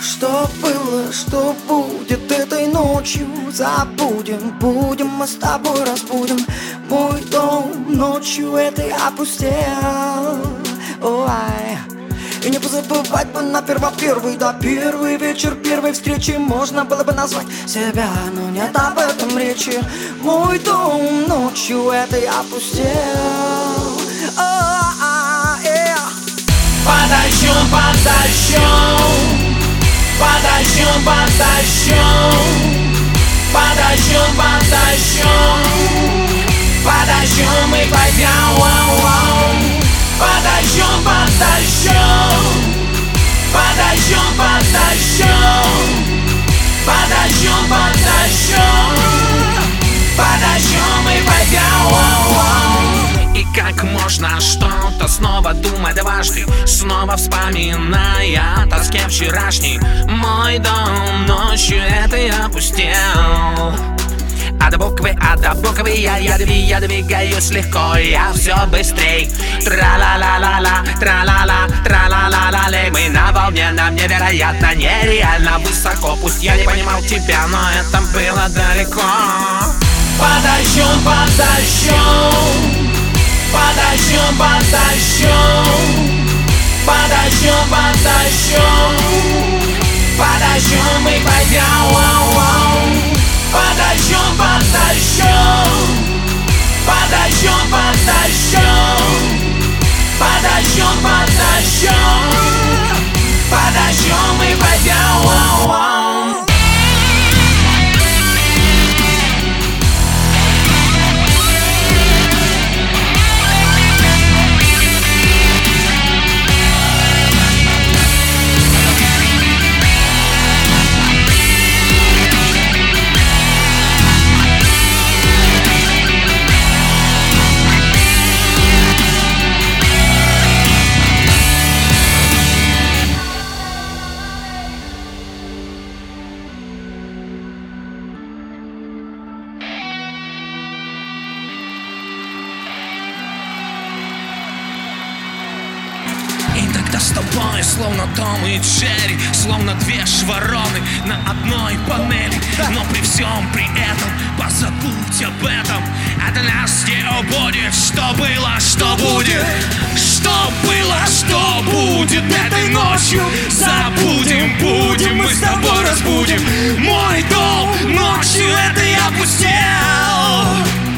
Что было, что будет этой ночью, забудем. Будем мы с тобой разбудим. Мой дом ночью этой опустел. Ой. И не позабывать бы на первый, да, первый вечер первой встречи можно было бы назвать себя, но нет об этом речи. Мой дом ночью этой опустел. Подождем, подождем, подождем, подождем, подождем, подождем, подождем и пойдем. Подождем, подождем, подождем, подождем, подождем, подождем, подождем и пойдем. И как можно что-то снова думать дважды, снова вспоминая о тоске вчерашней. Мой дом ночью этой опустел. А до буквы я двигаюсь легко, я все быстрей. Тра-ла-ла-ла-ла, тра-ла-ла, тра-ла-ла-ла-лей. Мы на волне, нам невероятно, нереально высоко. Пусть я не понимал тебя, но это было далеко. Подождем, подождем, подождем, подождем, подождем, подождем, подождем и пойдем. Подождем, подождем, подождем, подождем, подождем, подождем, подождем и пойдем. С тобой, словно Том и Джерри, словно две вороны на одной панели. Но при всем при этом позабудь об этом. Это нас не убудет. Что было, что будет. Что было, что будет этой ночью. Забудем, будем, мы с тобой разбудим. Мой дом ночью этой опустел.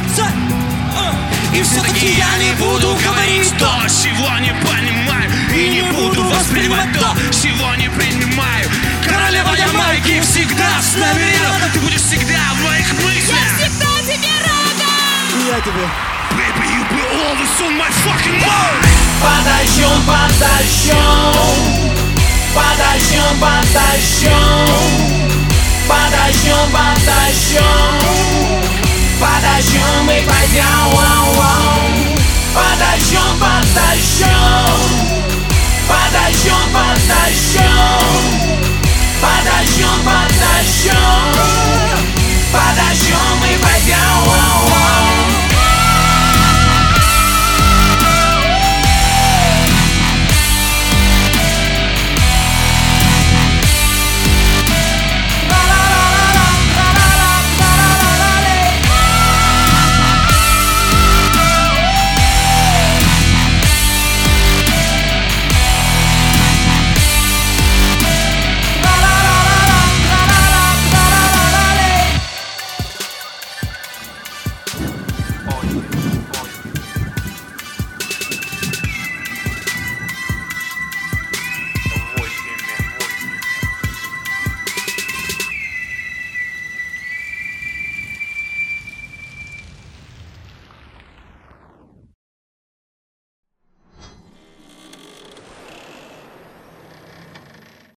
И все-таки я не буду говорить то, чего не понимаю. И не буду воспринимать то, чего не принимаю. Королева Ямайки всегда с нами рядом. Ты будешь всегда в моих мыслях. Я всегда тебе рада. И я тебе. Baby, you will always on my fucking mind. Подождем, подождем, подождем, подождем, подождем, подождем, подождем и пойдем. Подождем, подождем, подождем, подождем, подождем, подождем, подождем и пойдем. Ой.